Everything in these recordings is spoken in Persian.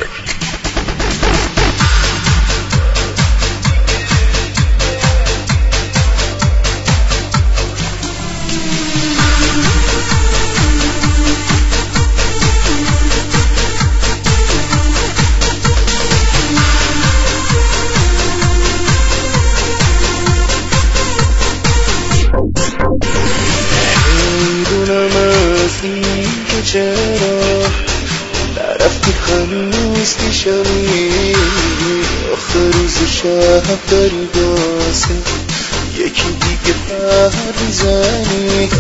چرا نرفتی هنوز پیشمی؟ آخه روز شب داری بازه یکی دیگه پر میزنی.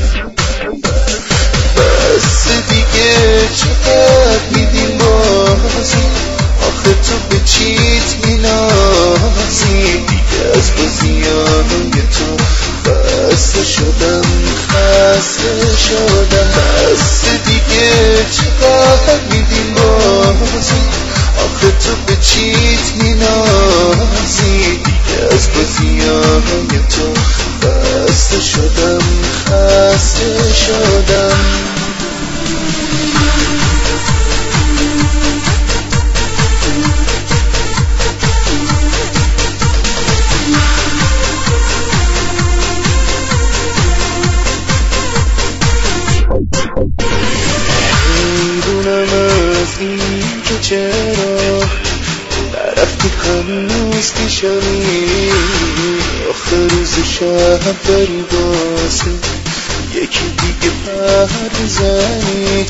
بس دیگه چقدر میدیم بازی؟ آخه تو به چیت مینازی؟ دیگه از بازیانوی تو خسته شدم، خسته شدم. بس دیگه چقدر میدیم بازی؟ آخه تو به چیت مینازی؟ دیگه از بازیانوی تو خسته شدم، خسته شدم. چرا نرفتی هنوز پیشمی؟ آخه روز شب داری بازه یکی دیگه پر میزنی.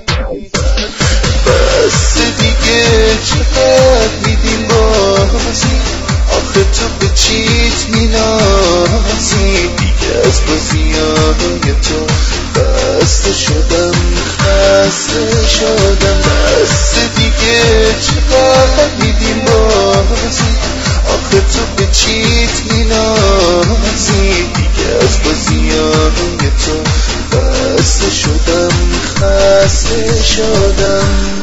بس دیگه چقدر میدیم بازی؟ آخه تو به چیت مینازی؟ دیگه از بازیانوی تو خسته شدم، خسته شدم. بس دیگه چقدر میدیم بازی؟ آخه تو به چیت مینازی؟ دیگه از بازیانوی تو خسته شدم، خسته شدم.